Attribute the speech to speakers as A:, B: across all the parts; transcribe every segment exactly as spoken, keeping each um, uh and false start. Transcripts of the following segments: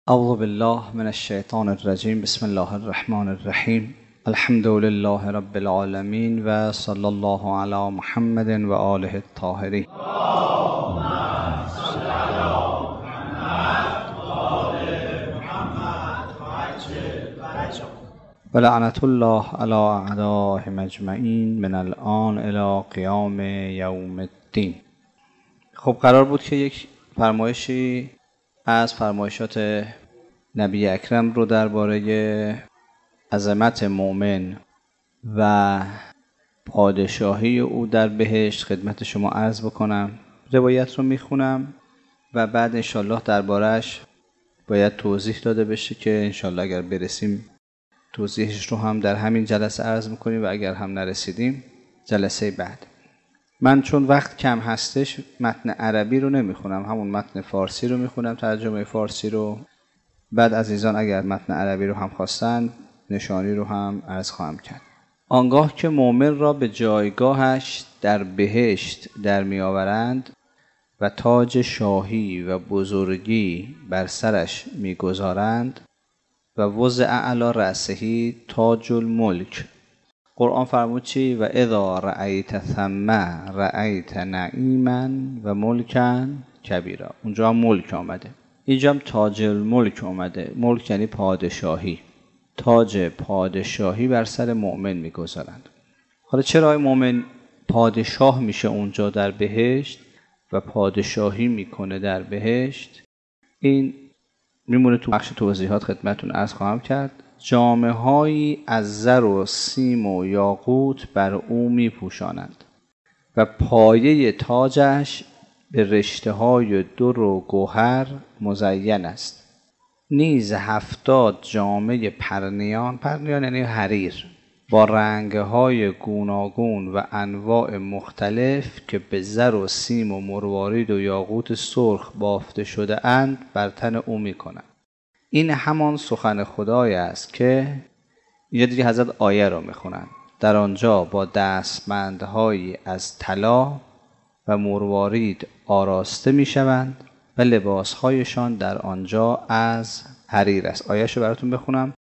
A: اعوذ بالله من الشیطان الرجیم. بسم الله الرحمن الرحیم. الحمد لله رب العالمین و صلی الله علی محمد و آله الطاهرین. و لعنت الله علی اعدائهم اجمعین من الآن الی قیام یوم الدین. خب قرار بود که یک فرمایشی از فرمایشات نبی اکرم رو درباره عظمت مؤمن و پادشاهی او در بهشت خدمت شما عرض بکنم. روایت رو میخونم و بعد انشالله درباره‌اش باید توضیح داده بشه که انشالله اگر برسیم توضیحش رو هم در همین جلسه عرض میکنیم و اگر هم نرسیدیم جلسه بعد. من چون وقت کم هستش متن عربی رو نمیخونم، همون متن فارسی رو میخونم، ترجمه فارسی رو. بعد عزیزان اگر متن عربی رو هم خواستن نشانی رو هم عرض خواهم کرد. آنگاه که مؤمن را به جایگاهش در بهشت در میآورند و تاج شاهی و بزرگی بر سرش میگذارند و وضع اعلی رأسه تاج الملک. قرآن فرمود چی؟ و اذا رأیت ثم رأیت نعیما و ملکا کبیرا. اونجا هم ملک آمده، اینجا هم تاج الملک آمده. ملک یعنی پادشاهی. تاج پادشاهی بر سر مؤمن میگذارند. حالا چرا مؤمن پادشاه میشه اونجا در بهشت و پادشاهی میکنه در بهشت؟ این میمونه تو بخش توضیحات خدمتون عرض خواهم کرد. جامه هایی از زر و سیم و یاقوت بر او می پوشانند و پایه تاجش به رشته های در و گوهر مزین است. نیز هفتاد جامه پرنیان، پرنیان یعنی حریر، با رنگ های گوناگون و انواع مختلف که به زر و سیم و مروارید و یاقوت سرخ بافته شده اند بر تن او می کنند. این همان سخن خدای است که اینجا دیگه حضرت آیه رو میخونن. در آنجا با دستبندهایی از طلا و مروارید آراسته میشوند و لباسهایشان در آنجا از حریر است. آیه‌شو براتون بخونم.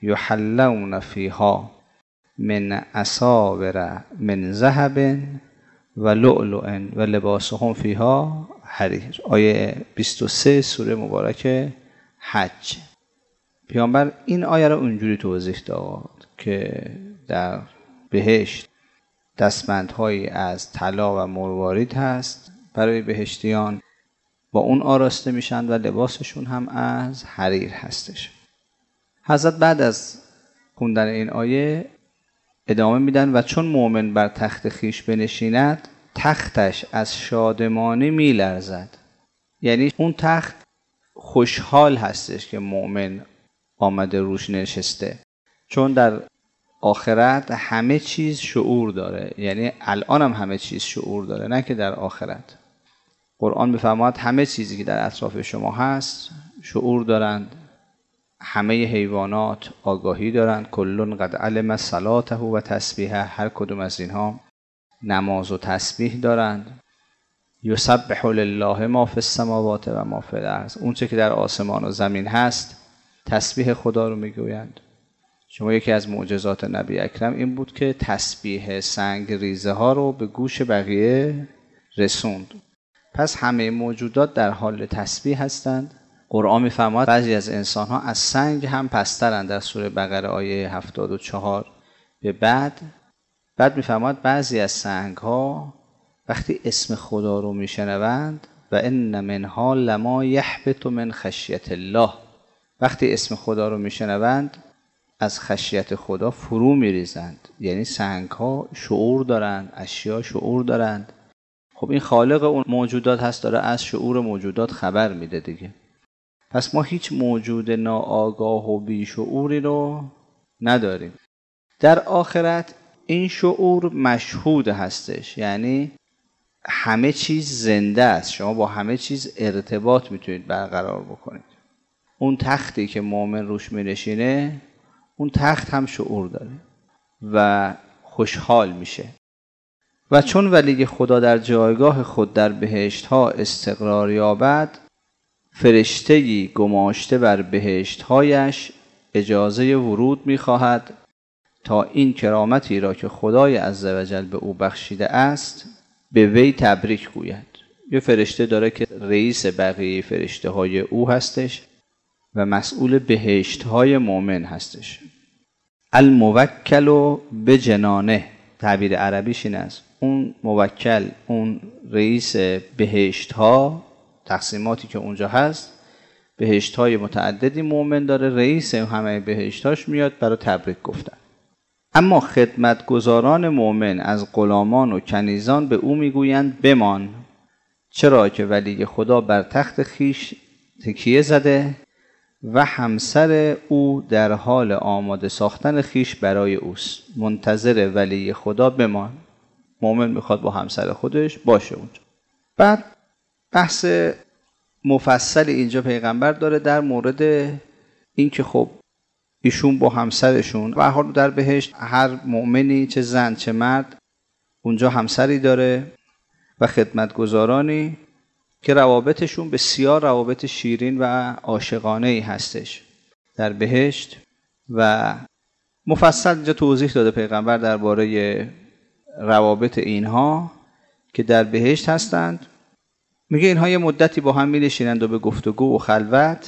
A: یحلون فیها من اساور من ذهب و لؤلؤ و لباسهم فیها حریر. آیه بیست و سه سوره مبارکه حج. پیامبر این آیه رو اونجوری توضیح داد که در بهشت دستبندهایی از طلا و مروارید هست برای بهشتیان، با اون آراسته میشن و لباسشون هم از حریر هستش. حضرت بعد از خوندن این آیه ادامه میدن و چون مؤمن بر تخت خیش بنشیند تختش از شادمانی میلرزد. یعنی اون تخت خوشحال هستش که مؤمن آمده روش نشسته، چون در آخرت همه چیز شعور داره. یعنی الان هم همه چیز شعور داره، نه که در آخرت. قرآن بفرماد همه چیزی که در اطراف شما هست شعور دارند. همه حیوانات آگاهی دارند. کلون قد علم صلاته و تسبیحه. هر کدوم از اینها نماز و تسبیح دارند. یسبح لله ما فی السماوات و ما فی الارض. اون چه که در آسمان و زمین هست تسبیح خدا رو میگویند. شما یکی از معجزات نبی اکرم این بود که تسبیح سنگ ریزه ها رو به گوش بقیه رسوند. پس همه موجودات در حال تسبیح هستند. قرآن میفرماید بعضی از انسان ها از سنگ هم پسترند در سوره بقره آیه هفتاد و چهار به بعد. بعد میفرماید بعضی از سنگ ها وقتی اسم خدا رو میشنوند و ان منها لما یحبط من خشیت الله، وقتی اسم خدا رو میشنوند از خشیت خدا فرو میریزند. یعنی سنگ ها شعور دارند، اشیا شعور دارند. خب این خالق اون موجودات هست، داره از شعور موجودات خبر میده دیگه. پس ما هیچ موجود ناآگاه و بیشعوری رو نداریم. در آخرت این شعور مشهود هستش، یعنی همه چیز زنده است. شما با همه چیز ارتباط میتونید برقرار بکنید. اون تختی که مؤمن روش می‌نشینه اون تخت هم شعور داره و خوشحال میشه. و چون ولی خدا در جایگاه خود در بهشت ها استقرار یابد فرشته‌ای گماشته بر بهشت‌هایش اجازه ورود می‌خواهد تا این کرامتی را که خدای عزوجل به او بخشیده است به وی تبریک گوید. یه فرشته داره که رئیس بقیه فرشته‌های او هستش و مسئول بهشت‌های مؤمن هستش. الموکل به جنانه، تعبیر عربیش این است. اون موکل، اون رئیس بهشت‌ها، تقسیماتی که اونجا هست، بهشت‌های متعددی مؤمن داره، رئیس همه بهشت‌هاش میاد برای تبریک گفتن. اما خدمتگزاران مؤمن از غلامان و کنیزان به او میگویند بمان، چرا که ولی خدا بر تخت خیش تکیه زده و همسر او در حال آماده ساختن خیش برای اوست. منتظر ولی خدا بمان. مؤمن میخواد با همسر خودش باشه اونجا. بعد بحث مفصل اینجا پیغمبر داره در مورد این که خب ایشون با همسرشون و حال در بهشت هر مؤمنی چه زن چه مرد اونجا همسری داره و خدمتگزارانی که روابطشون بسیار روابط شیرین و عاشقانه ای هستش در بهشت. و مفصل اینجا توضیح داده پیغمبر درباره روابط اینها که در بهشت هستند. میگه اینها یه مدتی با هم می‌نشینند و به گفتگو و خلوت،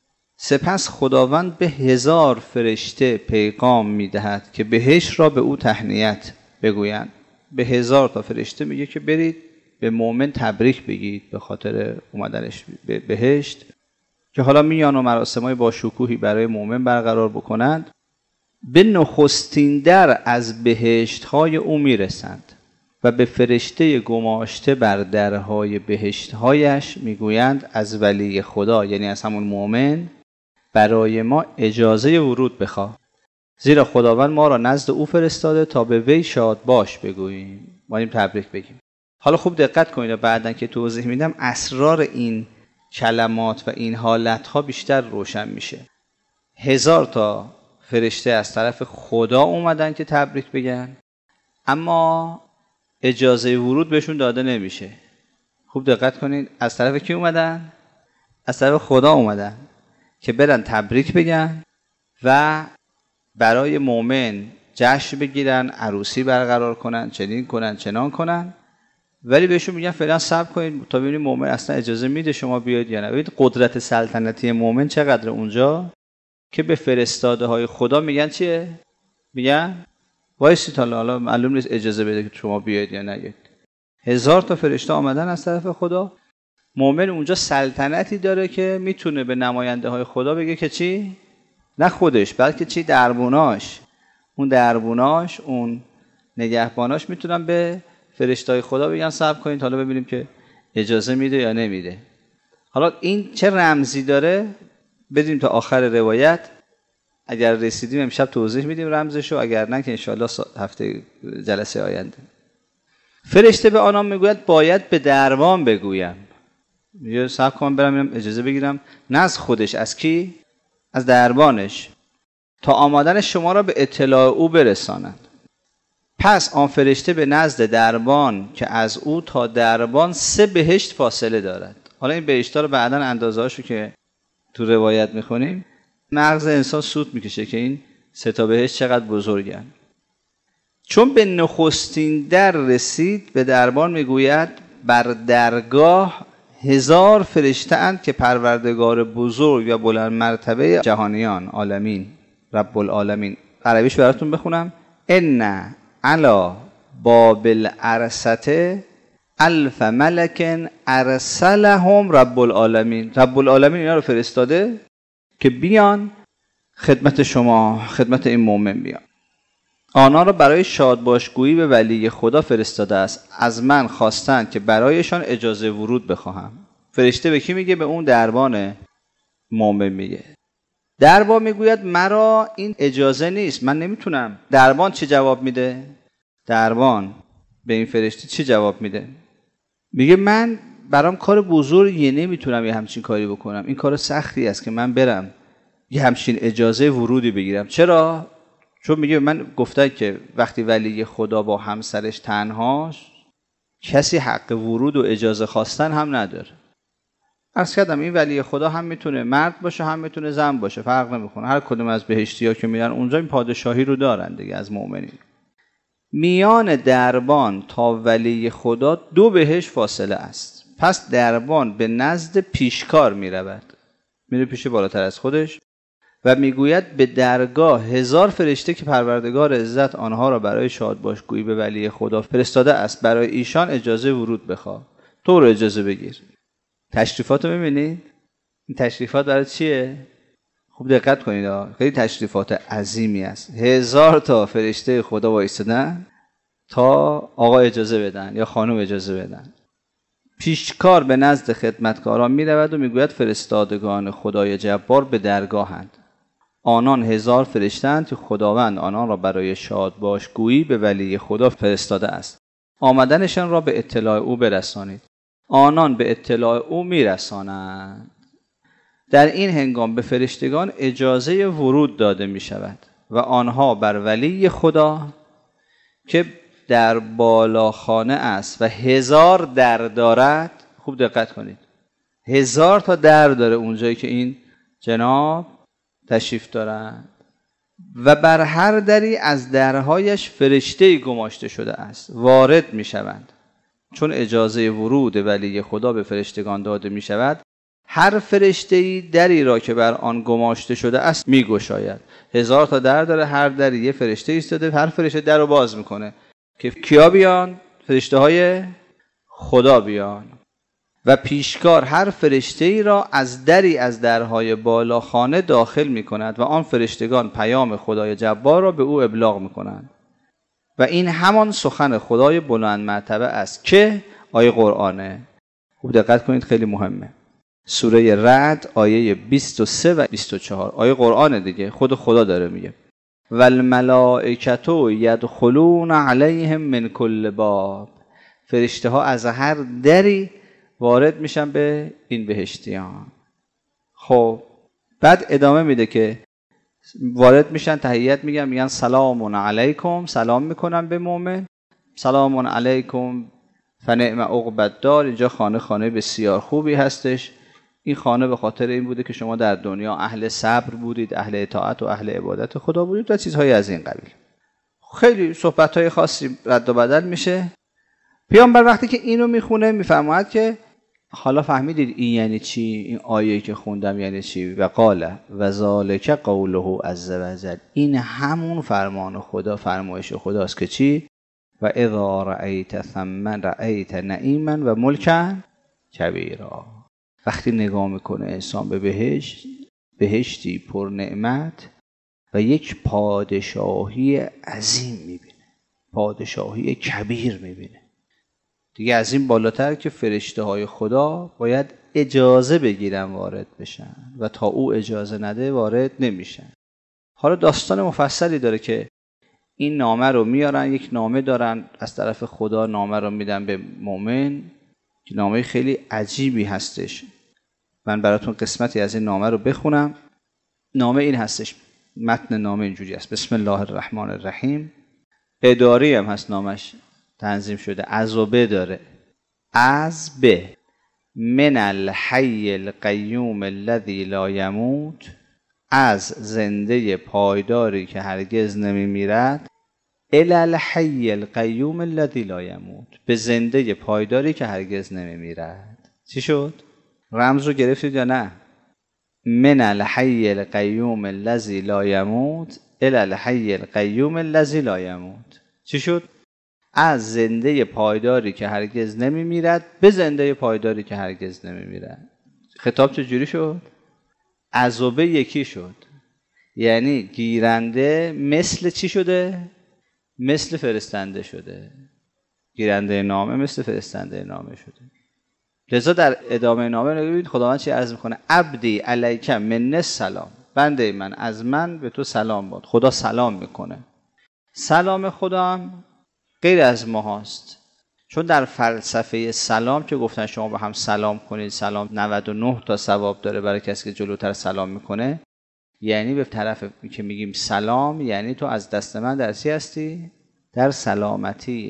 A: سپس خداوند به هزار فرشته پیغام میدهد که بهشت را به او تهنیت بگویند. به هزار تا فرشته میگه که برید به مؤمن تبریک بگید به خاطر اومدنش به بهشت، که حالا میان و مراسمای با شکوهی برای مؤمن برقرار بکنند. به نخستین در از بهشت‌های او میرسند و به فرشته گماشته بر درهای بهشت‌هایش میگویند از ولی خدا، یعنی از همون مؤمن، برای ما اجازه ورود بخواه، زیرا خداوند ما را نزد او فرستاده تا به وی شاد باش بگوییم، ما این تبریک بگیم. حالا خوب دقت کنید، بعدن که توضیح میدم اسرار این کلمات و این حالتها بیشتر روشن میشه. هزار تا فرشته از طرف خدا اومدن که تبریک بگن، اما اجازه ورود بهشون داده نمیشه. خوب دقت کنید، از طرف کی اومدن؟ از طرف خدا اومدن که برن تبریک بگن و برای مؤمن جشن بگیرن، عروسی برقرار کنن، چنین کنن چنان کنن، ولی بهشون میگن فعلا صبر کنید تا ببینید مؤمن اصلا اجازه میده شما بیاید یا نه. ببینید قدرت سلطنتی مؤمن چقدر اونجا که به فرستاده های خدا میگن چیه؟ میگن وایسید حالا حالا معلوم نیست اجازه بده که شما بیاید یا نیاید. هزار تا فرشته آمدن از طرف خدا. مؤمن اونجا سلطنتی داره که میتونه به نماینده های خدا بگه که چی؟ نه خودش، بلکه چی؟ دربوناش. اون دربوناش، اون نگهباناش میتونن به فرشته‌های خدا بگن صبر کنید حالا ببینیم که اجازه میده یا نمیده. حالا این چه رمزی داره؟ بدیم تا آخر روایت، اگر رسیدیم امشب توضیح میدیم رمزشو، اگر نه که انشاءالله هفته جلسه آینده. فرشته به آنان میگوید باید به دربان بگویم. میگه صبر کن برم اجازه بگیرم، نه از خودش، از کی؟ از دربانش، تا آمدن شما را به اطلاع او برساند. پس آن فرشته به نزد دربان که از او تا دربان سه بهشت فاصله دارد. حالا این بهشت‌ها رو بعداً اندازه‌هاشو که تو روایت میخونیم مغز انسان سود میکشه که این سه تا بهشت چقدر بزرگن. چون به نخستین در رسید به دربان میگوید بر درگاه هزار فرشته اند که پروردگار بزرگ و بلند مرتبه جهانیان عالمین رب العالمین. عربیش براتون بخونم. ان علی باب العرصه الف ملک ارسلهم رب العالمین. رب العالمین اینا رو فرستاده که بیان خدمت شما، خدمت این مؤمن بیان. آنها را برای شادباشگویی به ولی خدا فرستاده است. از من خواستند که برایشان اجازه ورود بخواهم. فرشته به کی میگه؟ به اون دربان مؤمن میگه. دربان میگوید مرا این اجازه نیست، من نمیتونم. دربان چی جواب میده؟ دربان به این فرشته چی جواب میده؟ میگه من برام کار بزرگیه، نمیتونم یه همچین کاری بکنم، این کار سختی است که من برم یه همچین اجازه ورودی بگیرم. چرا؟ چون میگه من گفتن که وقتی ولی خدا با همسرش تنهاش، کسی حق ورود و اجازه خواستن هم نداره. عرض کردم این ولی خدا هم میتونه مرد باشه هم میتونه زن باشه، فرق نمیکنه. هر کدوم از بهشتی‌ها که میرن اونجا این پادشاهی رو دارن دیگه از مؤمنین. میان دربان تا ولی خدا دو بهشت فاصله است. پس دربان به نزد پیشکار میرود، میره پیش بالاتر از خودش و میگوید به درگاه هزار فرشته که پروردگار عزت آنها را برای شادباشگویی به ولی خدا فرستاده است، برای ایشان اجازه ورود بخواه. تو رو اجازه بگیر. تشریفات رو میبینید؟ این تشریفات برای چیه؟ خوب دقت کنید ها. خیلی تشریفات عظیمی است. هزار تا فرشته خدا وایستادن تا آقا اجازه بدن یا خانم اجازه بدن. پیشکار به نزد خدمتکاران میرود و میگوید فرستادگان خدای جبار به درگاهند. آنان هزار فرشته‌اند که خداوند آنان را برای شادباشگویی به ولی خدا فرستاده است. آمدنشان را به اطلاع او برسانید. آنان به اطلاع او میرسانند. در این هنگام به فرشتگان اجازه ورود داده می شود و آنها بر ولی خدا که در بالاخانه است و هزار در دارد، خوب دقت کنید، هزار تا در داره اونجایی که این جناب تشریف دارند و بر هر دری از درهایش فرشته‌ای گماشته شده است وارد می شوند. چون اجازه ورود ولی خدا به فرشتگان داده می شود، هر فرشته‌ای دری را که بر آن گماشته شده است می گشاید. هزار تا در داره، هر دری یه فرشته ایستاده، هر فرشته در رو باز میکنه که کیا بیان؟ فرشته های خدا بیان. و پیشکار هر فرشته‌ای را از دری از درهای بالاخانه داخل می کند و آن فرشتگان پیام خدای جبار را به او ابلاغ می کنند. و این همان سخن خدای بلند مرتبه است که آیه قرآنه. خوب دقت کنید، خیلی مهمه. سوره رعد آیه بیست و سه و بیست و چهار. آیه قرآنه دیگه، خود خدا داره میگه والملائکة یدخلون علیهم من کل باب. فرشته ها از هر دری وارد میشن به این بهشتیان. خب بعد ادامه میده که وارد میشن، تحیت میگن، میگن سلام علیکم، سلام میکنن به مؤمن، سلام علیکم فنعم عقبی الدار. اینجا خانه خانه بسیار خوبی هستش. این خانه به خاطر این بوده که شما در دنیا اهل صبر بودید، اهل اطاعت و اهل عبادت خدا بودید و چیزهای از این قبیل. خیلی صحبتهای خاصی رد و بدل میشه. پیامبر وقتی که اینو میخونه میفرماید که حالا فهمیدید این یعنی چی؟ این آیه که خوندم یعنی چی؟ و قال و ذالک قوله عز وجل. این همون فرمان خدا، فرمایش خداست که چی؟ و اذا رأیت ثم رأیت نعیما و ملکا کبیرا. وقتی نگاه میکنه انسان به بهشت، بهشتی پر نعمت و یک پادشاهی عظیم میبینه، پادشاهی کبیر میبینه. دیگه از این بالاتر که فرشته های خدا باید اجازه بگیرن وارد بشن و تا او اجازه نده وارد نمیشن. حالا داستان مفصلی داره که این نامه رو میارن، یک نامه دارن از طرف خدا، نامه رو میدن به مؤمن که نامه خیلی عجیبی هستش. من براتون قسمتی از این نامه رو بخونم. نامه این هستش، متن نامه اینجوری است: بسم الله الرحمن الرحیم. اداری هم هست نامش، تنظیم شده از و به داره. از به من الحی القیوم الذی لا یموت، از زنده پایداری که هرگز نمی میرد، الی الحی القیوم الذی لا یموت، به زنده پایداری که هرگز نمی میرد. چی شد؟ رمز رو گرفتید یا نه؟ من الحی القیوم الذی لا یموت الی الحی القیوم الذی لا یموت. چی شد؟ از زنده پایداری که هرگز نمی میرد به زنده پایداری که هرگز نمی میرد. خطاب چجوری شد؟ از و به یکی شد. یعنی گیرنده مثل چی شده؟ مثل فرستنده شده. گیرنده نامه مثل فرستنده نامه شده. لذا در ادامه نامه نگوید خداوند چی عرض میکنه؟ عبدی علیک من السلام، بنده من از من به تو سلام باد. خدا سلام میکنه. سلام خدا هم غیر از ما هست، چون در فلسفه سلام که گفتن شما با هم سلام کنید، سلام نود و نه تا ثواب داره برای کسی که جلوتر سلام میکنه. یعنی به طرف که میگیم سلام، یعنی تو از دست من در چی هستی؟ در سلامتی.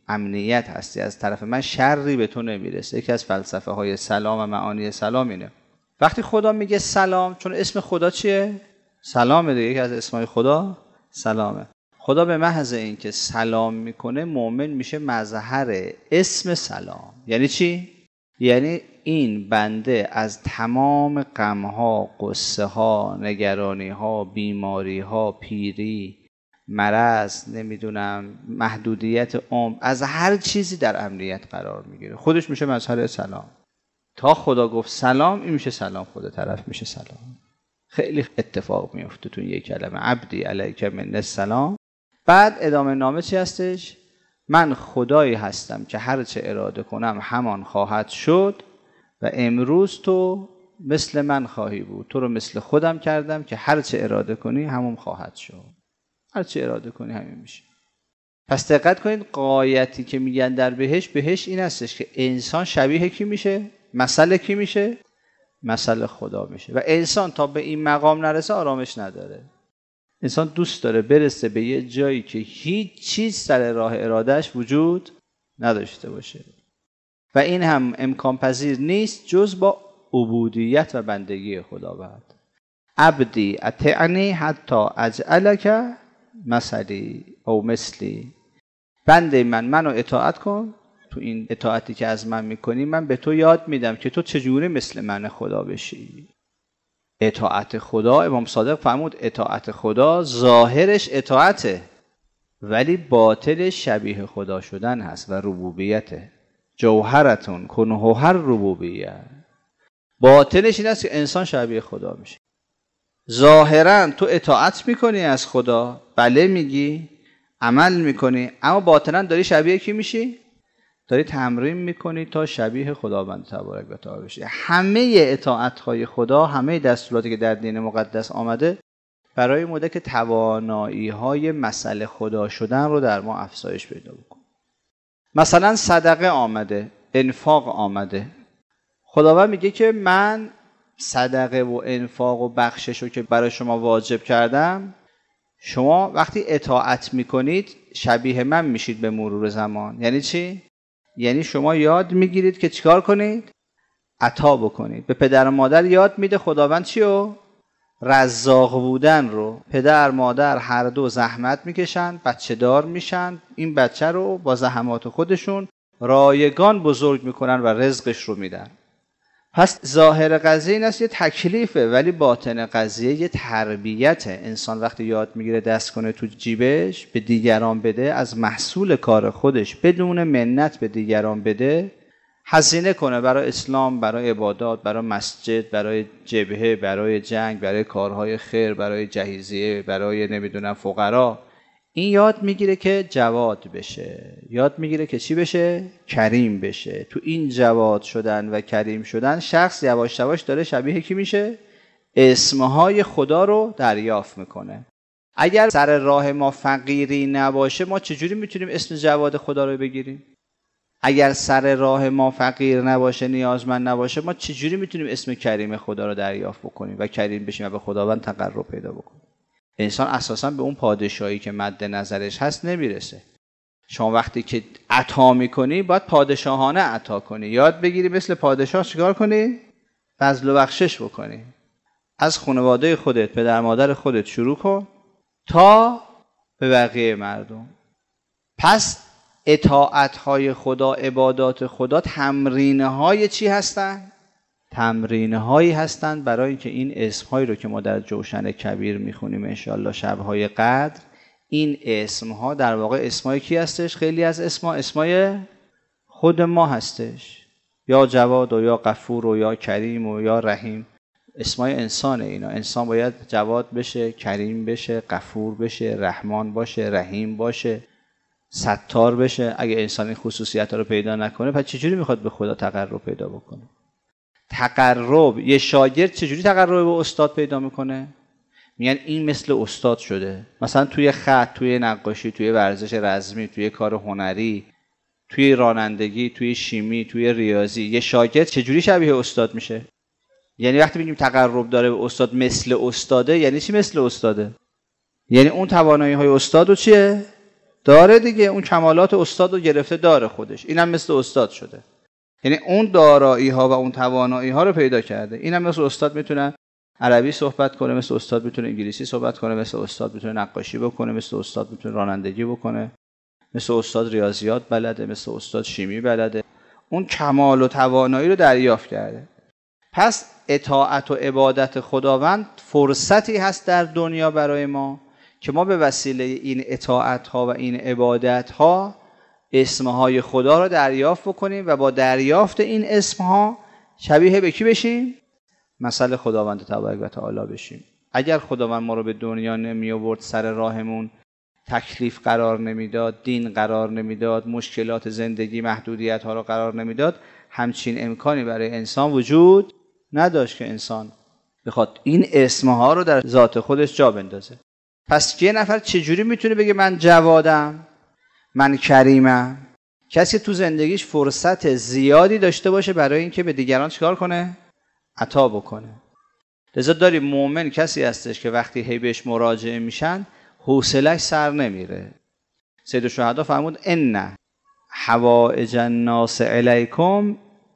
A: امنیت هستی، از طرف من شری به تو نمیرسه. یکی از فلسفه های سلام و معانی سلام اینه. وقتی خدا میگه سلام، چون اسم خدا چیه؟ سلامه دیگه، یکی از اسمای خدا سلامه. خدا به محض این که سلام میکنه مؤمن میشه مظهر اسم سلام. یعنی چی؟ یعنی این بنده از تمام غمها، قصه ها، نگرانی ها، بیماری ها، پیری، مرض، نمیدونم محدودیت عمر، از هر چیزی در امنیت قرار میگیره. خودش میشه مظهر سلام. تا خدا گفت سلام، این میشه سلام، خود طرف میشه سلام. خیلی اتفاق میفته تو یک کلمه، عبدی علیک من السلام. بعد ادامه نامه چی هستش؟ من خدایی هستم که هر چه اراده کنم همان خواهد شد و امروز تو مثل من خواهی بود. تو رو مثل خودم کردم که هر چه اراده کنی همون خواهد شد. هر چه اراده کنی همین میشه. پس دقت کنید، غایتی که میگن در بهشت، بهشت این هستش که انسان شبیه کی میشه؟ مثل کی میشه؟ مثل خدا میشه. و انسان تا به این مقام نرسه آرامش نداره. انسان دوست داره برسه به یه جایی که هیچ چیز سر راه ارادهش وجود نداشته باشه و این هم امکان پذیر نیست جز با عبودیت و بندگی خداوند. عبدی اطیعنی حتی اجعلک مثلی او مثلی. بنده من منو اطاعت کن، تو این اطاعتی که از من میکنی من به تو یاد میدم که تو چجوری مثل من خدا بشی. اطاعت خدا، امام صادق فرمود اطاعت خدا ظاهرش اطاعته ولی باطنش شبیه خدا شدن هست و ربوبیته. جوهرتون کنه هر ربوبیت. باطنش این است که انسان شبیه خدا میشه. ظاهرا تو اطاعت میکنی از خدا، بله میگی، عمل میکنی، اما باطنا داری شبیه کی میشی؟ داری تمرین میکنی تا شبیه خداوند تبارک و تعالی بشی. همه اطاعت‌های خدا، همه دستوراتی که در دین مقدس آمده برای مده که توانایی‌های مثل خدا شدن رو در ما افزایش پیدا بکنه. مثلا صدقه آمده، انفاق آمده. خداوند میگه که من صدقه و انفاق و بخشش رو که برای شما واجب کردم، شما وقتی اطاعت میکنید شبیه من میشید به مرور زمان. یعنی چی؟ یعنی شما یاد میگیرید که چیکار کنید؟ عطا بکنید. به پدر و مادر یاد میده خداوند چی رو؟ رزاق بودن رو. پدر مادر هر دو زحمت میکشن، بچه دار میشن، این بچه رو با زحمات خودشون رایگان بزرگ میکنن و رزقش رو میدن. پس ظاهر قضیه این است یه تکلیفه، ولی باطن قضیه یه تربیته. انسان وقتی یاد میگیره دست کنه تو جیبش به دیگران بده، از محصول کار خودش بدون منت به دیگران بده، هزینه کنه برای اسلام، برای عبادات، برای مسجد، برای جبهه، برای جنگ، برای کارهای خیر، برای جهیزیه، برای نمیدونم فقرا، این یاد میگیره که جواد بشه. یاد میگیره که چی بشه؟ کریم بشه. تو این جواد شدن و کریم شدن شخص یواش یواش داره شبیه کی میشه؟ اسمهای خدا رو دریافت میکنه. اگر سر راه ما فقیری نباشه ما چجوری میتونیم اسم جواد خدا رو بگیریم؟ اگر سر راه ما فقیر نباشه، نیازمند نباشه، ما چجوری میتونیم اسم کریم خدا رو دریافت بکنیم و کریم بشیم و به خداوند تقرب پیدا بکنیم؟ انسان اساساً به اون پادشاهی که مد نظرش هست نمیرسه. شما وقتی که عطا میکنی باید پادشاهانه عطا کنی. یاد بگیری مثل پادشاه چیکار کنی؟ بذل و بخشش بکنی. از خانواده خودت، پدر مادر خودت شروع کن تا به بقیه مردم. پس اطاعت‌های خدا، عبادات خدا تمرین‌های چی هستن؟ تمرین‌هایی هستند برای اینکه این اسم‌هایی رو که ما در جوشن کبیر می‌خونیم انشالله شب‌های قدر، این اسم‌ها در واقع اسمای کی هستش؟ خیلی از اسم‌ها اسمای خود ما هستش. یا جواد و یا غفور و یا کریم و یا رحیم، اسمای انسانه اینا. انسان باید جواد بشه، کریم بشه، غفور بشه، رحمان باشه، رحیم باشه، ستار بشه. اگه انسان این خصوصیت‌ها رو پیدا نکنه پس چجوری میخواد به خدا تقرب پیدا بکنه؟ تقرب، یه شاگرد چجوری تقرب به استاد پیدا میکنه؟ میگن این مثل استاد شده. مثلا توی خط، توی نقاشی، توی ورزش رزمی، توی کار هنری، توی رانندگی، توی شیمی، توی ریاضی، یه شاگرد چجوری شبیه استاد میشه؟ یعنی وقتی میگیم تقرب داره به استاد مثل استاده، یعنی چی مثل استاده؟ یعنی اون توانایی های استاد رو چیه؟ داره دیگه، اون کمالات استاد رو گرفته داره خودش، اینم مثل استاد شده. یعنی اون دارایی ها و اون توانایی ها رو پیدا کرده. اینم مثل استاد میتونه عربی صحبت کنه، مثل استاد میتونه انگلیسی صحبت کنه، مثل استاد میتونه نقاشی بکنه، مثل استاد میتونه رانندگی بکنه، مثل استاد ریاضیات بلده، مثل استاد شیمی بلده. اون کمال و توانایی رو دریافت کرده. پس اطاعت و عبادت خداوند فرصتی هست در دنیا برای ما که ما به وسیله این اطاعت ها و این عبادت ها اسمهای خدا رو دریافت بکنیم و با دریافت این اسمها شبیه به کی بشیم؟ مثل خداوند تبارک و تعالی بشیم. اگر خداوند ما رو به دنیا نمی آورد، سر راهمون تکلیف قرار نمیداد، دین قرار نمیداد، مشکلات زندگی محدودیت ها رو قرار نمیداد، همچین امکانی برای انسان وجود نداشت که انسان بخواد این اسمها رو در ذات خودش جا بندازه. پس یه نفر چجوری میتونه بگه من جوادم، من کریمم؟ کسی که تو زندگیش فرصت زیادی داشته باشه برای اینکه به دیگران چیکار کنه؟ عطا بکنه. لذا داریم مؤمن کسی هستش که وقتی هی بهش مراجعه میشن حوصله‌اش سر نمیره. سید الشهدا فرمود ان حوائج الناس الیکم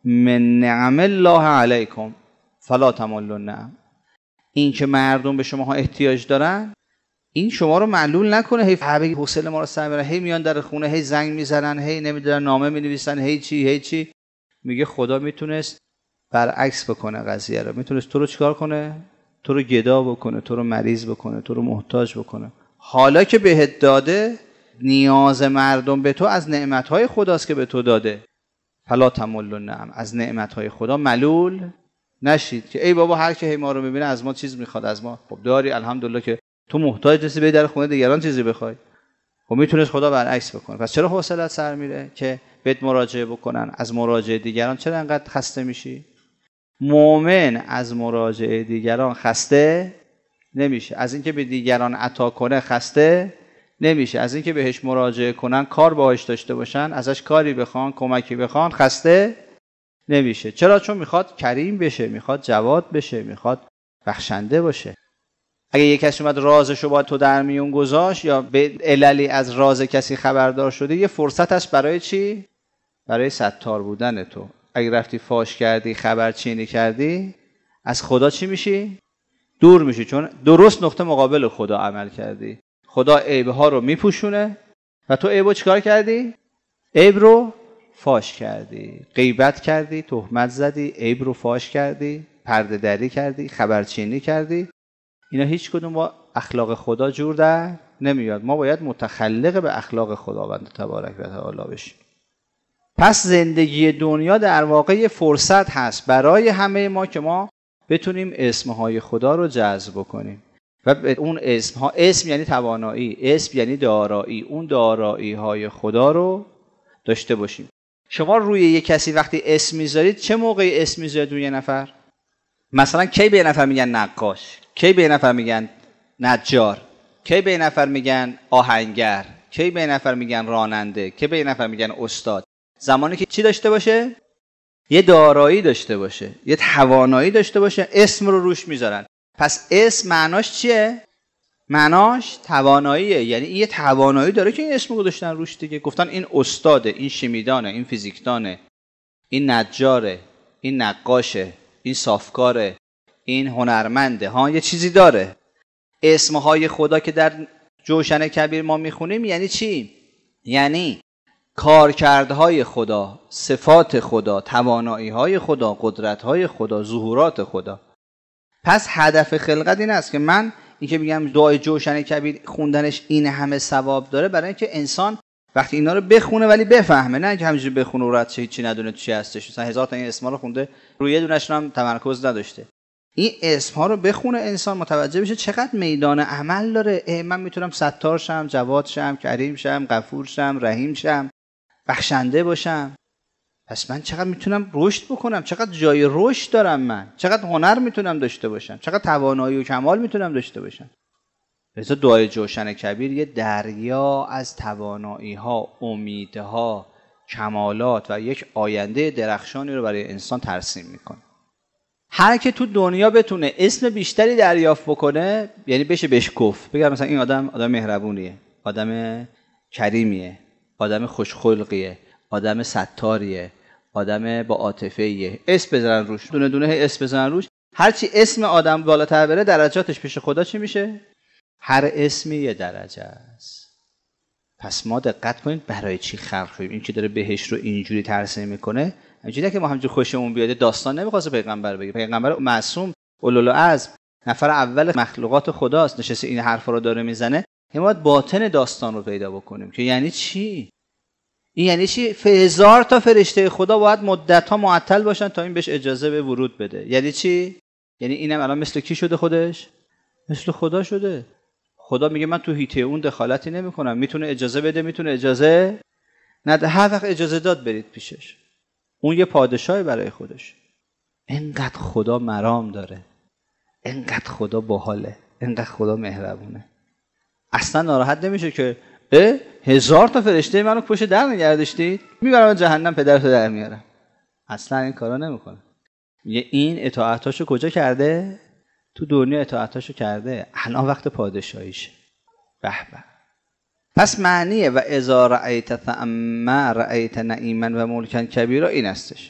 A: من نعم الله علیکم فلا تملوا النعم. این که مردم به شما احتیاج دارن، این شما رو معلول نکنه هی فهمی حوصله ما رو سر میبرن، هی میان در خونه هی زنگ میزنن، هی نمیدونن نامه مینویسن، هی چی هی چی. میگه خدا میتونست برعکس بکنه قضیه رو، میتونست تو رو چیکار کنه؟ تو رو گدا بکنه، تو رو مریض بکنه، تو رو محتاج بکنه. حالا که بهت داده، نیاز مردم به تو از نعمتهای خداست که به تو داده. فلا تملوا النعم، از نعمتهای خدا ملول نشید که ای بابا هر کی هی ما رو میبینه از ما چیز میخواد، از ما خب داری الحمدلله که تو محتاج نیستی به در خونه دیگران چیزی بخوای. خب میتونست خدا برعکس بکنه. پس چرا حوصله‌ات سر میره که بهت مراجعه بکنن؟ از مراجعه دیگران چرا انقدر خسته میشی؟ مؤمن از مراجعه دیگران خسته نمیشه، از اینکه به دیگران عطا کنه خسته نمیشه، از اینکه بهش مراجعه کنن کار باهاش داشته باشن، ازش کاری بخوان، کمکی بخوان، خسته نمیشه. چرا؟ چون میخواد کریم بشه، میخواد جواد بشه، میخواد بخشنده باشه. اگه یک کسی اومد رازشو با تو در میون گذاشت یا به عللی از راز کسی خبردار شده، یه فرصت هست برای چی؟ برای ستار بودن تو. اگه رفتی فاش کردی، خبرچینی کردی، از خدا چی میشی؟ دور میشی، چون درست نقطه مقابل خدا عمل کردی. خدا عیبها رو میپوشونه و تو عیبو چیکار کردی؟ عیب رو فاش کردی، غیبت کردی، تهمت زدی، عیب رو فاش کردی، پرده دری کردی، خبرچینی کردی. اینا هیچ کدوم با اخلاق خدا جور در نمیاد. ما باید متخلق به اخلاق خداوند تبارک و تعالی بشیم. پس زندگی دنیا در واقع یه فرصت هست برای همه ما که ما بتونیم اسمهای خدا رو جذب کنیم و اون اسمها، اسم یعنی توانایی، اسم یعنی دارایی، اون دارایی های خدا رو داشته باشیم. شما روی یه کسی وقتی اسم میذارید، چه موقعی اسم میذارید روی یه نفر؟ مثلا کی به یه نفر میگن نقاش، کی به یه نفر میگن نجار، کی به یه نفر میگن آهنگر، کی به یه نفر میگن راننده، کی به یه نفر میگن استاد؟ زمانی که چی داشته باشه؟ یه دارایی داشته باشه، یه توانایی داشته باشه، اسم رو روش میذارن. پس اسم معناش چیه؟ معناش تواناییه. یعنی این یه توانایی داره که این اسم رو گذاشتن روش دیگه. گفتن این استاده، این شیمیدانه، این فیزیکدانه، این نجاره، این نقاشه، این صافکاره، این هنرمنده. ها یه چیزی داره. اسمهای خدا که در جوشن کبیر ما میخونیم یعنی چی؟ یعنی کارکردهای خدا، صفات خدا، توانایی‌های خدا، قدرت‌های خدا، ظهورات خدا. پس هدف خلقت این است که من این که میگم دعای جوشن کبیر خوندنش این همه ثواب داره، برای اینکه انسان وقتی اینا رو بخونه ولی بفهمه، نه اینکه همینجوری بخونه و رد شه هیچی ندونه چی هستش. مثلا هزار تا این اسما رو خونده روی یه دونه‌اش هم تمرکز نداشته. این اسم‌ها رو بخونه انسان متوجه بشه چقدر میدان عمل داره. من میتونم ستار شم، جواد شم، کریم شم، غفور شم، رحیم شم، بخشنده باشم. پس من چقدر میتونم رشد بکنم، چقدر جای رشد دارم، من چقدر هنر میتونم داشته باشم، چقدر توانایی و کمال میتونم داشته باشم. لذا دعای جوشن کبیر یه دریا از توانایی ها، امیدها، کمالات و یک آینده درخشانی رو برای انسان ترسیم میکنه. هر که تو دنیا بتونه اسم بیشتری دریافت بکنه، یعنی بشه بهش گفت، بگم مثلا این آدم آدم مهربونیه، آدم کریمیه، آدم خوشخلقیه، آدم ستاریه، آدم با عاطفه‌ایه. اسم بزنن روش، دونه دونه اسم بزنن روش. هرچی اسم آدم بالاتر بره درجاتش پیش خدا چی میشه؟ هر اسمی یه درجه است. پس ما دقت کنید برای چی خلق شدیم. این که داره بهشت رو اینجوری ترسیم میکنه، اینجوریه که ما همینجوری خوشمون بیاد. داستان نمیخواسته پیغمبر بگه. پیغمبر معصوم اولوالعزم نفر اول مخلوقات خداست، نشسته این حرفا رو داره میزنه. ما باید باطن داستان رو پیدا بکنیم که یعنی چی؟ این یعنی چی؟ هزار تا فرشته خدا باید مدت‌ها معطل باشن تا این بهش اجازه به ورود بده. یعنی چی؟ یعنی اینم الان مثل کی شده خودش؟ مثل خدا شده. خدا میگه من تو هیته اون دخالتی نمی‌کنم. میتونه اجازه بده، میتونه اجازه نده. هر وقت اجازه داد برید پیشش. اون یه پادشاهی برای خودش. اینقدر خدا مرام داره. اینقدر خدا باحاله. اینقدر خدا مهربونه. اصلا ناراحت نمیشه که اه هزار تا فرشته منو پشت در نگه داشتید، میبرم جهنم پدرتو در میارم. اصلا این کارا نمیکنه. میگه این اطاعتاشو کجا کرده؟ تو دنیا اطاعتاشو کرده، الان وقت پادشاهیشه. به به. پس معنیه و اذا رأیت ثم رأیت نعیما و ملکا کبیرا این استش.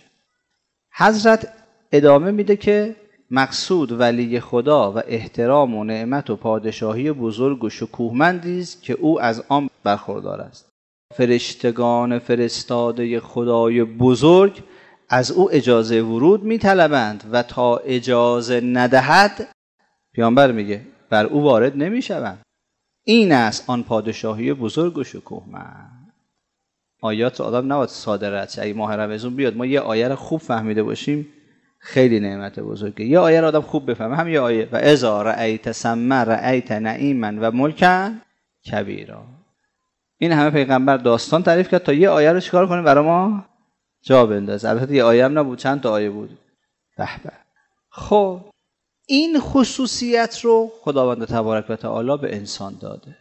A: حضرت ادامه میده که مقصود ولی خدا و احترام و نعمت و پادشاهی بزرگ و شکوهمندی است که او از آن برخوردار است. فرشتگان فرستاده خدای بزرگ از او اجازه ورود میطلبند و تا اجازه ندهد، پیامبر میگه، بر او وارد نمیشوند. این است آن پادشاهی بزرگ و شکوهمند. آیات آدم نباید ساده رد شه. اگه ماه رمضان بیاد ما یه آیه رو خوب فهمیده باشیم خیلی نعمت بزرگه. یه آیه رو آدم خوب بفهمه، هم یه آیه و اذا رأیت ثم رأیت نعیما و ملکا کبیرا. این همه پیغمبر داستان تعریف کرد تا یه آیه رو چیکار کنه برای ما جا بندازه. البته یه آیه هم نبود، چند تا آیه بود. به به. خب این خصوصیت رو خداوند تبارک و تعالی به انسان داده.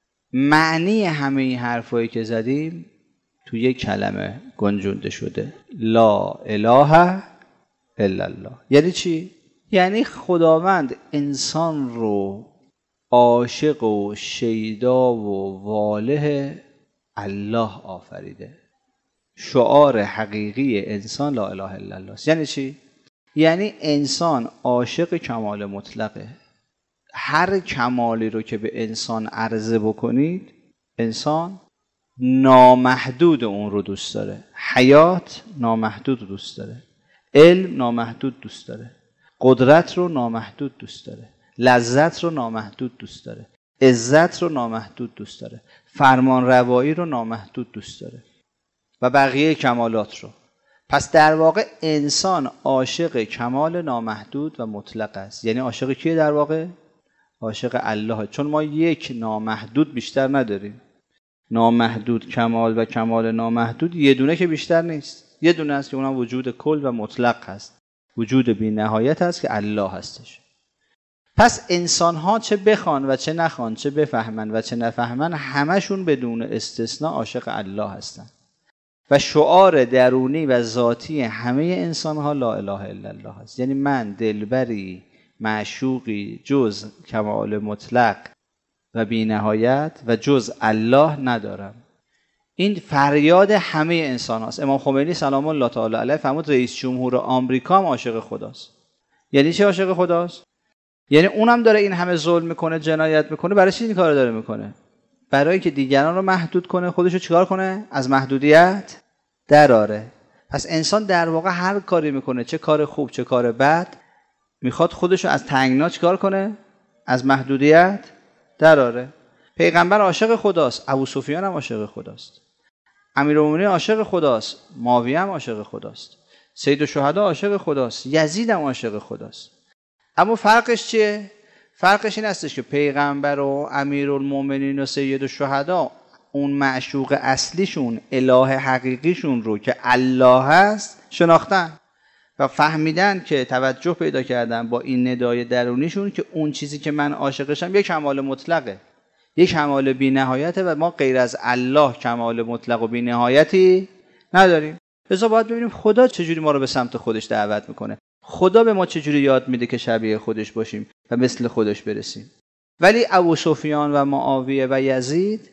A: معنی همه این حرفایی که زدیم تو یک کلمه گنجونده شده: لا اله الا الله. یعنی چی؟ یعنی خداوند انسان رو عاشق و شیدا و واله الله آفریده. شعار حقیقی انسان لا اله الا الله. یعنی چی؟ یعنی انسان عاشق کمال مطلقه. هر کمالی رو که به انسان عرضه بکنید، انسان نامحدود اون رو دوست داره. حیات نامحدود دوست داره، علم نامحدود دوست داره، قدرت رو نامحدود دوست داره، لذت رو نامحدود دوست داره، عزت رو نامحدود دوست داره، فرمان روایی رو نامحدود دوست داره و بقیه کمالات رو. پس در واقع انسان عاشق کمال نامحدود و مطلق است. یعنی عاشق کیه در واقع؟ عاشق الله. چون ما یک نامحدود بیشتر نداریم. نامحدود کمال و کمال نامحدود یه دونه که بیشتر نیست. یه دونه است که اونم وجود کل و مطلق هست. وجود بی نهایت هست که الله هستش. پس انسان ها چه بخوان و چه نخوان، چه بفهمن و چه نفهمن، همشون بدون استثناء عاشق الله هستن. و شعار درونی و ذاتی همه انسان ها لا اله الا الله هست. یعنی من دلبری، معشوقی جز کمال مطلق و بی نهایت و جز الله ندارم. این فریاد همه انسان هاست. امام خمینی سلام الله تعالی علیه فرمود رئیس جمهور آمریکا هم عاشق خداست. یعنی چه عاشق خداست؟ یعنی اونم داره این همه ظلم میکنه، جنایت میکنه. برای چی این کارو داره میکنه؟ برای که دیگران رو محدود کنه، خودش رو چیکار کنه؟ از محدودیت دراره. پس انسان در واقع هر کاری میکنه، چه کار خوب چه کار بد، میخواد خودش رو از تنگنا چیکار کنه؟ از محدودیت دراره. پیغمبر عاشق خداست، ابو سفیان هم عاشق خداست، امیرالمومنین عاشق خداست، معاویه هم عاشق خداست، سید الشهدا عاشق خداست، یزید هم عاشق خداست. اما فرقش چیه؟ فرقش این هستش که پیغمبر و امیرالمومنین و سید الشهدا اون معشوق اصلیشون، اله حقیقیشون رو که الله هست شناختن و فهمیدن، که توجه پیدا کردن با این ندای درونیشون که اون چیزی که من عاشقشم یک کمال مطلقه، یک کمال بی نهایته و ما غیر از الله کمال مطلق و بی نهایتی نداریم. لذا باید ببینیم خدا چجوری ما رو به سمت خودش دعوت میکنه. خدا به ما چجوری یاد میده که شبیه خودش باشیم و مثل خودش برسیم. ولی ابو سفیان و معاویه و یزید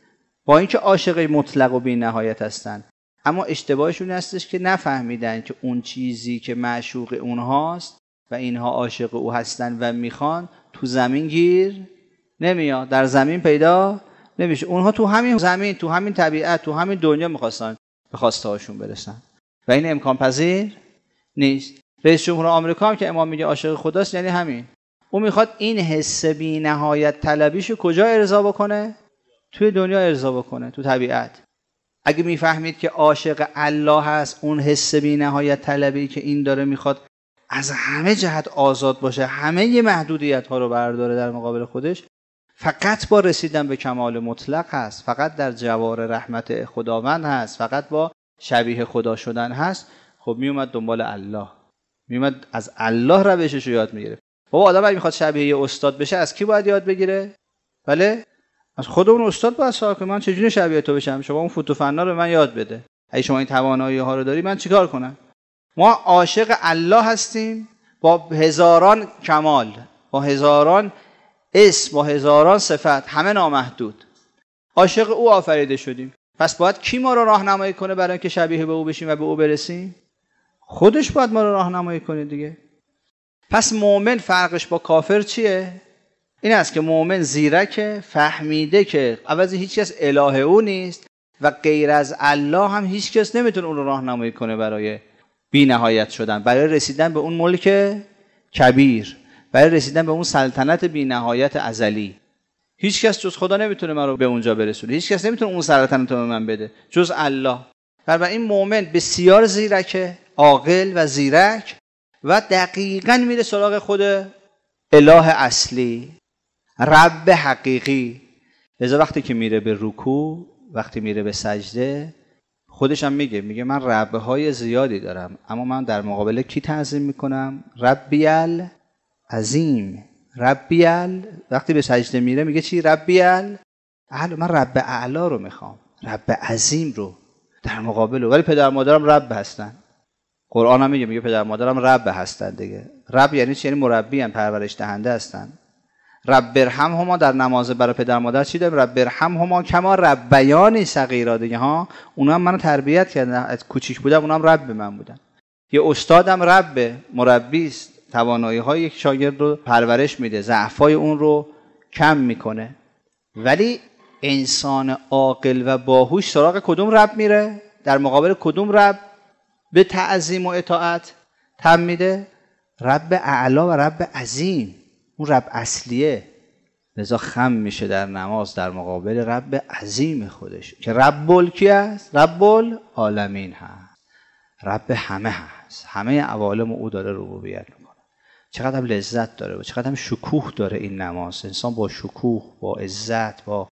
A: با اینکه عاشق مطلق و بی نهایت هستن، اما اشتباهشون هستش که نفهمیدن که اون چیزی که معشوق اونهاست و اینها عاشق او هستن و میخوان تو زمین گیر نمیاد، در زمین پیدا نمیشه. اونها تو همین زمین، تو همین طبیعت، تو همین دنیا میخواستن به خواسته هاشون برسن و این امکان پذیر نیست. رئیس جمهور آمریکا هم که امام میگه عاشق خداست، یعنی همین. اون میخواد این حس بی نهایت طلبیشو کجا ارضا بکنه؟ توی دنیا ارضا بکنه، تو طبیعت. اگه میفهمید که عاشق الله هست، اون حس بی نهایت طلبی که این داره میخواد از همه جهت آزاد باشه، همه ی محدودیت ها رو برداره در مقابل خودش، فقط با رسیدن به کمال مطلق هست، فقط در جوار رحمت خداوند هست، فقط با شبیه خدا شدن هست. خب میومد دنبال الله، میومد از الله روشش رو یاد میگیره. بابا آدم اگه میخواد شبیه یه استاد بشه از کی باید یاد بگیره؟ بله، از خود اون استاد باید سوال کنه من چجوری شبیه تو بشم؟ شما اون فوتوفنا رو به من یاد بده. اگه شما این توانایی ها رو داری من چیکار کنم؟ ما عاشق الله هستیم با هزاران کمال، با هزاران اسم، با هزاران صفت، همه نامحدود. عاشق او آفریده شدیم. پس باید کی ما رو راهنمایی کنه برای اینکه شبیه به او بشیم و به او برسیم؟ خودش باید ما رو راهنمایی کنه دیگه. پس مؤمن فرقش با کافر چیه؟ این است که مؤمن زیرک، فهمیده که عوضی هیچ کس اله او نیست و غیر از الله هم هیچ کس نمیتونه اون رو راهنمایی کنه برای بی نهایت شدن، برای رسیدن به اون ملک کبیر، برای رسیدن به اون سلطنت بی نهایت ازلی. هیچ کس جز خدا نمیتونه من رو به اونجا برسونه، هیچ کس نمیتونه اون سلطنت رو به من بده جز الله. بنابراین این مؤمن بسیار زیرکه، عاقل و زیرک و دقیقاً میره سراغ خود اله اصلی، رب حقیقی. لذا وقتی که میره به رکوع، وقتی میره به سجده، خودش هم میگه میگه من ربه های زیادی دارم، اما من در مقابل کی تعظیم میکنم؟ ربی العظیم. ربی ال وقتی به سجده میره میگه چی؟ ربی ال اعلا. من رب اعلا رو میخوام، رب عظیم رو در مقابل. ولی پدر مادرم رب هستن. قرآن هم میگه میگه پدر مادرم رب هستن دیگه. رب یعنی چی؟ یعنی مربی ان، پرورش دهنده هستن. رب ارحمهما در نماز برای پدر مادر چی داریم؟ رب ارحمهما کما ربیانی صغیرا دیگه ها. اونا هم منو تربیت کردن، از کوچیک بودم اونا هم رب من بودن. یه استادم رب، مربی است، توانایی های یک شاگرد رو پرورش میده، ضعفای اون رو کم میکنه. ولی انسان عاقل و باهوش سراغ کدوم رب میره؟ در مقابل کدوم رب به تعظیم و اطاعت تم میده؟ رب اعلا و رب عظیم، اون رب اصلیه. لذا خم میشه در نماز در مقابل رب عظیم خودش که رب کی است؟ رب العالمین هست، رب همه هست، همه عوالم او داره ربوبیت میکنه. چقدر هم لذت داره و چقدر هم شکوه داره این نماز. انسان با شکوه، با عزت، با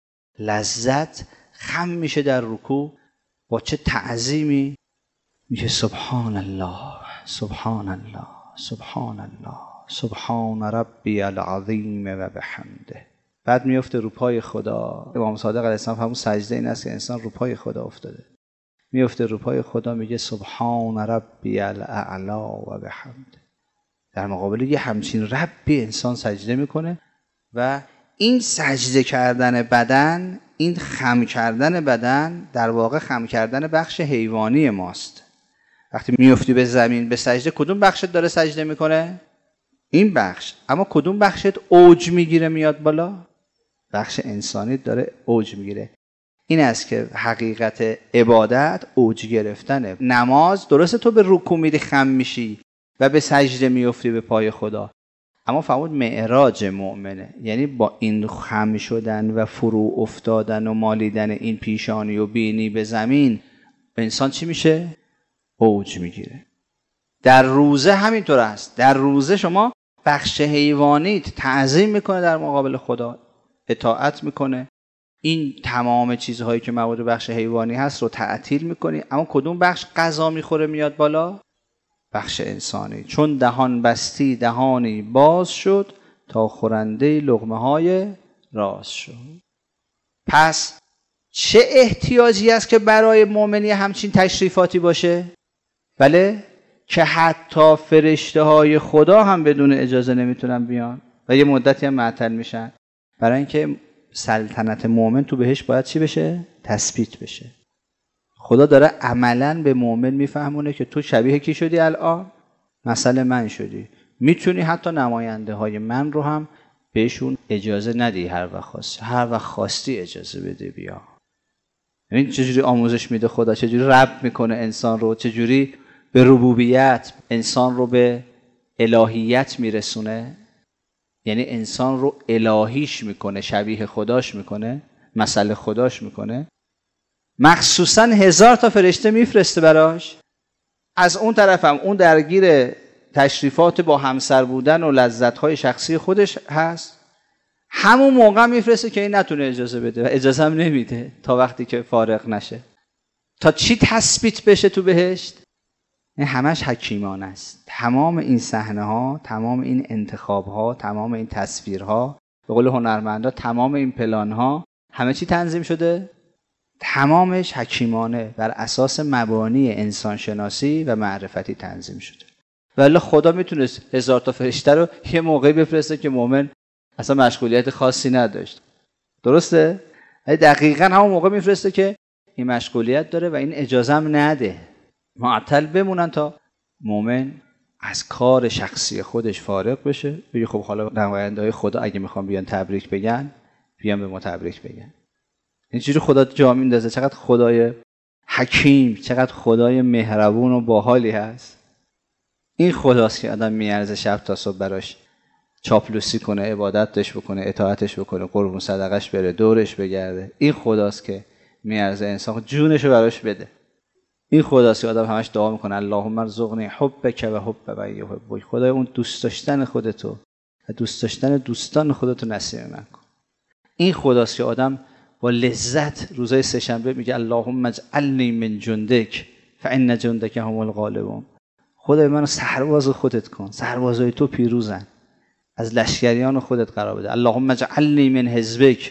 A: لذت خم میشه در رکوع، با چه تعظیمی میشه سبحان الله سبحان الله سبحان الله سبحان ربی العظیم و بحمده. بعد میفته رو پای خدا. امام صادق علیه السلام همون سجده این است که انسان رو پای خدا افتاده، میفته رو پای خدا میگه سبحان ربی الاعلا و بحمده. در مقابل یه همچین ربی انسان سجده میکنه و این سجده کردن بدن، این خم کردن بدن در واقع خم کردن بخش حیوانی ماست. وقتی میفتی به زمین به سجده، کدوم بخشت داره سجده میکنه؟ این بخش. اما کدوم بخشت اوج میگیره میاد بالا؟ بخش انسانی داره اوج میگیره. این است که حقیقت عبادت اوج گرفتنه. نماز درسته تو به رکوع میری خم میشی و به سجده میفتی به پای خدا، اما فرمود معراج مؤمنه، یعنی با این خم شدن و فرو افتادن و مالیدن این پیشانی و بینی به زمین انسان چی میشه؟ اوج میگیره. در روزه همینطور است. در روزه شما بخش حیوانیت تعظیم میکنه در مقابل خدا، اطاعت میکنه، این تمام چیزهایی که مواد بخش حیوانی هست رو تعطیل میکنی. اما کدوم بخش غذا میخوره میاد بالا؟ بخش انسانی. چون دهان بستی دهانی باز شد، تا خورنده لقمه های راز شد. پس چه احتیاجی است که برای مؤمنی همچین تشریفاتی باشه؟ بله، که حتی فرشته های خدا هم بدون اجازه نمیتونن بیان و یه مدتی هم معطل میشن، برای اینکه سلطنت مؤمن تو بهش باید چی بشه؟ تثبیت بشه. خدا داره عملاً به مؤمن میفهمونه که تو شبیه کی شدی الان؟ مثلا من شدی. میتونی حتی نماینده های من رو هم بهشون اجازه ندی، هر وقت خواستی هر وقت خواستی اجازه بده بیا. یعنی چجوری آموزش میده خدا، چجوری ربط میکنه انسان رو، چجوری به ربوبیت انسان رو به الهیت میرسونه، یعنی انسان رو الهیش میکنه، شبیه خداش میکنه، مثل خداش میکنه. مخصوصا هزار تا فرشته میفرسته براش. از اون طرف هم اون درگیر تشریفات با همسر بودن و لذت‌های شخصی خودش هست، همون موقع میفرسته که این نتونه اجازه بده و اجازه هم نمیده تا وقتی که فارغ نشه. تا چی تثبیت بشه تو بهشت؟ این همش حکیمانه است. تمام این صحنه ها، تمام این انتخاب ها، تمام این تصویرها، به قول هنرمندا تمام این پلان ها، همه چی تنظیم شده؟ تمامش حکیمانه بر اساس مبانی انسانشناسی و معرفتی تنظیم شده. ولی خدا میتونست هزار تا فرشته رو یه موقعی بفرسته که مؤمن اصلا مشغولیت خاصی نداشت. درسته؟ دقیقاً همون موقع میفرسته که این مشغولیت داره و این اجازه هم نده. معطل بمونن تا مؤمن از کار شخصی خودش فارغ بشه. بگه خب حالا نماینده‌های خدا اگه میخوام بیان تبریک بگن، بیان به ما تبریک بگن. اینجوری خدا جا میندازه. چقدر خدای حکیم، چقدر خدای مهربون و باحالی هست. این خداست که آدم میارزه شب تا صبح براش چاپلوسی کنه، عبادتش بکنه، اطاعتش بکنه، قربون صدقش بره، دورش بگرده. این خداست که میارزه انسان جونشو براش بده. این خداست که آدم همش دعا میکنه اللهم ارزقنی حبک و حب من یحبک. خدای اون دوست داشتن خودتو و دوست داشتن دوستان خودتو نصیب من کن. این خداست که آدم با لذت روزای سه‌شنبه میگه اللهم اجعلنی من جندک فان جندک هم الغالبون. خدای منو سرباز خودت کن، سربازای تو پیروزن، از لشکریان خودت قرار بده. اللهم اجعلنی من حزبک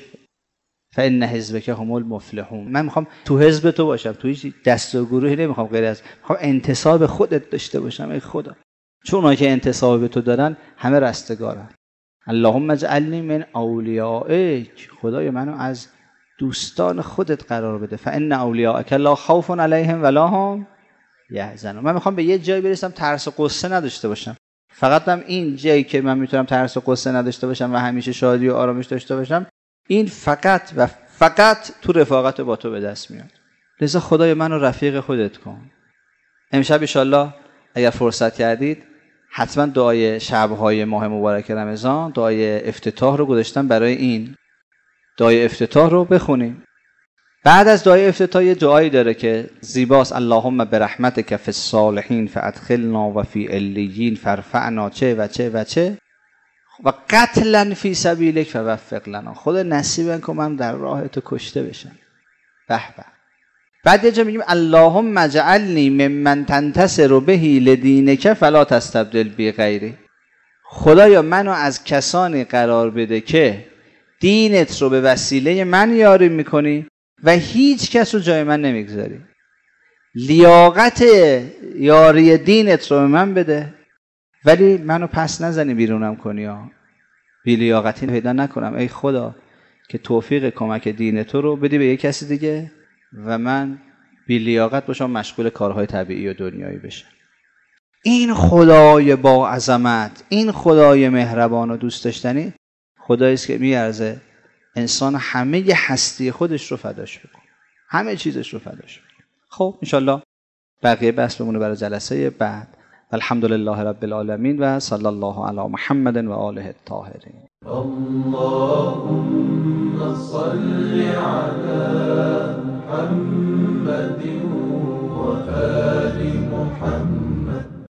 A: فان حزبک هم المفلحون. من میخوام تو حزب تو باشم، تو هیچ دست و گروهی نمیخوام غیر از، میخوام انتساب خودت داشته باشم ای خدا. چون اونایی که انتساب به تو دارن همه رستگارن. اللهم اجعلنی من اولیائک. خدای منو از دوستان خودت قرار بده. فان اولیاءک لا خوف علیهم ولا هم یحزنون. من میخوام به یه جایی برسم ترس و غصه نداشته باشم. فقط هم این جایی که من میتونم ترس و غصه نداشته باشم و همیشه شادی و آرامش داشته باشم، این فقط و فقط تو رفاقت با تو به دست میاد. لذا خدای منو رفیق خودت کن. امشب ان شاءالله اگر فرصت کردید حتما دعای شب‌های ماه مبارک رمضان، دعای افتتاح رو گذاشتم برای این. دعای افتتاح رو بخونیم. بعد از دعای افتتاح یه دعایی داره که زیباست. اللهم برحمتک فی الصالحین فادخلنا و فی علیین فارفعنا چه و چه و چه و قتلا فی سبیلک فوفق لنا. خدا نصیب کن من در راه تو کشته بشم. به به. بعد یه جا میگیم اللهم اجعلنی ممن تنتصر به لدینک فلا تستبدل بی غیری. خدایا منو از کسانی قرار بده که دینت رو به وسیله من یاری میکنی و هیچ کس رو جای من نمیگذاری. لیاقت یاری دینت رو به من بده ولی منو پس نزنی بیرونم کنی ها. بی لیاقتی پیدا نکنم ای خدا که توفیق کمک دین تو رو بدی به یک کسی دیگه و من بی لیاقت باشم مشغول کارهای طبیعی و دنیایی بشم. این خدای با عظمت، این خدای مهربان و دوست داشتنی خدایی است که میارزه انسان همه هستی خودش رو فداش بکنه، همه چیزش رو فداش بکنه. خب انشالله بقیه بحث بمونه برای جلسه بعد. الحمدلله رب العالمین و صلی الله علی محمد و آله الطاهرین.
B: اللهم صل على محمد